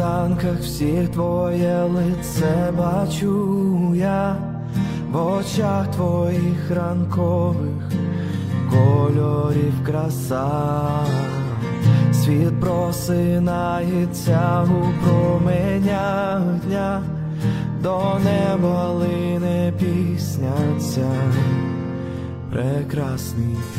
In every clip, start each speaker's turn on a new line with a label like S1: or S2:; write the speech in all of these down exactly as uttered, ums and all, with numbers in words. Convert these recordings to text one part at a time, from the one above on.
S1: світанках всіх твоє лице бачу я, в очах твоїх ранкових кольорів краса. Світ просинається у променях дня, до неба лине пісня ця, прекрасний ти.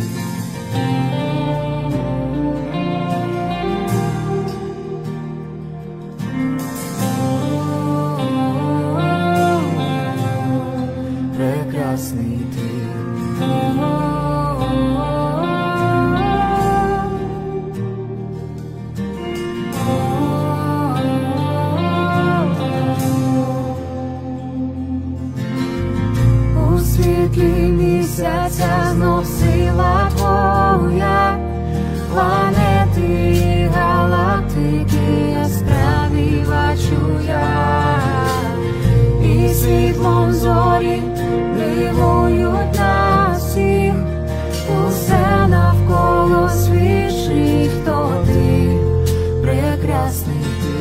S1: Прекрасний ти.
S2: У світлі місяця знов сила твоя, планети і галактики яскраві бачу я, і світлом зорі дивують нас всіх, усе навколо свіжий, хто ти, прекрасний ти.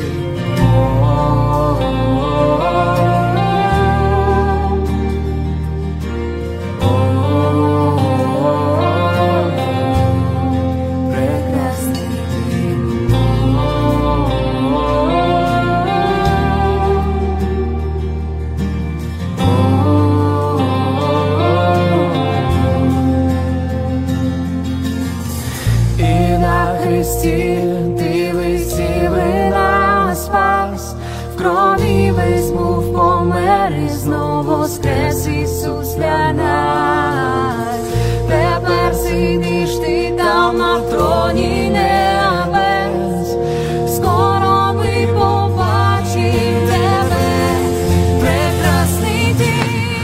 S2: Христі, ти висіли нас спас, в крові весь був помер, і знов воскрес Ісус для нас. Тепер сидиш ти там на троні небес, скоро ми побачим тебе, прекрасний ти.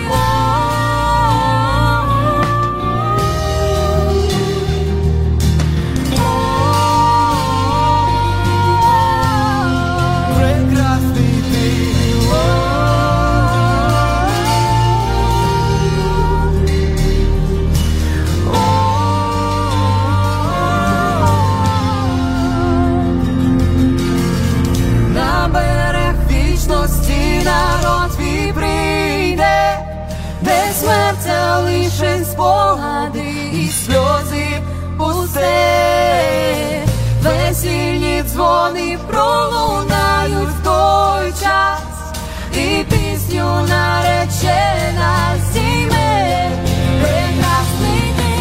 S2: Народ твій прийде, де смертя лише спогади і сльози пусте. Весільні дзвони пролунають в той час, і пісню наречена зійме, прекрасний ти.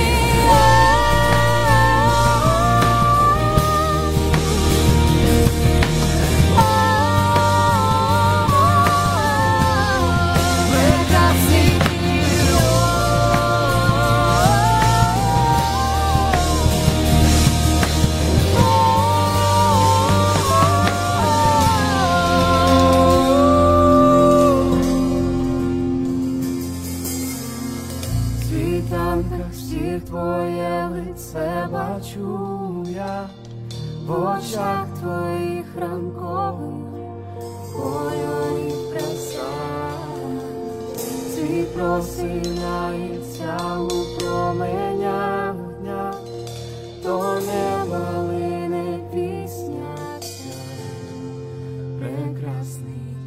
S2: В світанках всіх твоє лице бачу я, в очах твоїх ранкових кольорів краса. Світ просинається у променях дня, до неба лине пісня ця, прекрасний.